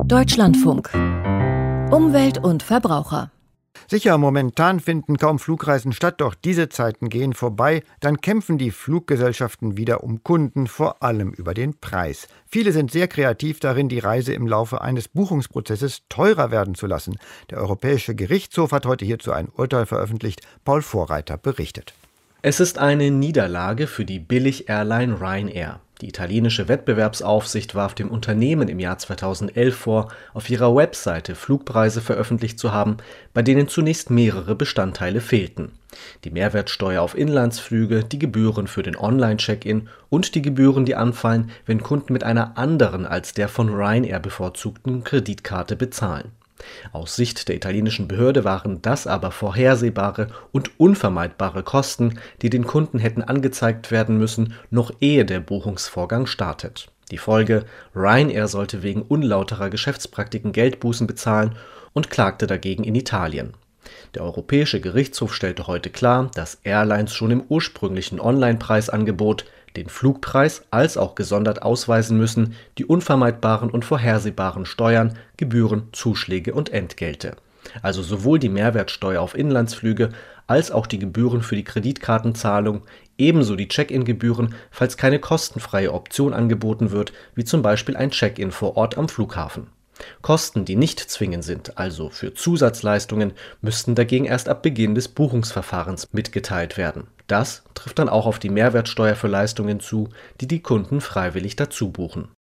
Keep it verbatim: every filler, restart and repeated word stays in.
Deutschlandfunk. Umwelt und Verbraucher. Sicher, momentan finden kaum Flugreisen statt, doch diese Zeiten gehen vorbei. Dann kämpfen die Fluggesellschaften wieder um Kunden, vor allem über den Preis. Viele sind sehr kreativ darin, die Reise im Laufe eines Buchungsprozesses teurer werden zu lassen. Der Europäische Gerichtshof hat heute hierzu ein Urteil veröffentlicht. Paul Vorreiter berichtet. Es ist eine Niederlage für die Billig-Airline Ryanair. Die italienische Wettbewerbsaufsicht warf dem Unternehmen im Jahr zweitausendelf vor, auf ihrer Webseite Flugpreise veröffentlicht zu haben, bei denen zunächst mehrere Bestandteile fehlten. Die Mehrwertsteuer auf Inlandsflüge, die Gebühren für den Online-Check-in und die Gebühren, die anfallen, wenn Kunden mit einer anderen als der von Ryanair bevorzugten Kreditkarte bezahlen. Aus Sicht der italienischen Behörde waren das aber vorhersehbare und unvermeidbare Kosten, die den Kunden hätten angezeigt werden müssen, noch ehe der Buchungsvorgang startet. Die Folge: Ryanair sollte wegen unlauterer Geschäftspraktiken Geldbußen bezahlen und klagte dagegen in Italien. Der Europäische Gerichtshof stellte heute klar, dass Airlines schon im ursprünglichen Online-Preisangebot den Flugpreis als auch gesondert ausweisen müssen, die unvermeidbaren und vorhersehbaren Steuern, Gebühren, Zuschläge und Entgelte. Also sowohl die Mehrwertsteuer auf Inlandsflüge als auch die Gebühren für die Kreditkartenzahlung, ebenso die Check-in-Gebühren, falls keine kostenfreie Option angeboten wird, wie zum Beispiel ein Check-in vor Ort am Flughafen. Kosten, die nicht zwingend sind, also für Zusatzleistungen, müssten dagegen erst ab Beginn des Buchungsverfahrens mitgeteilt werden. Das trifft dann auch auf die Mehrwertsteuer für Leistungen zu, die die Kunden freiwillig dazu buchen.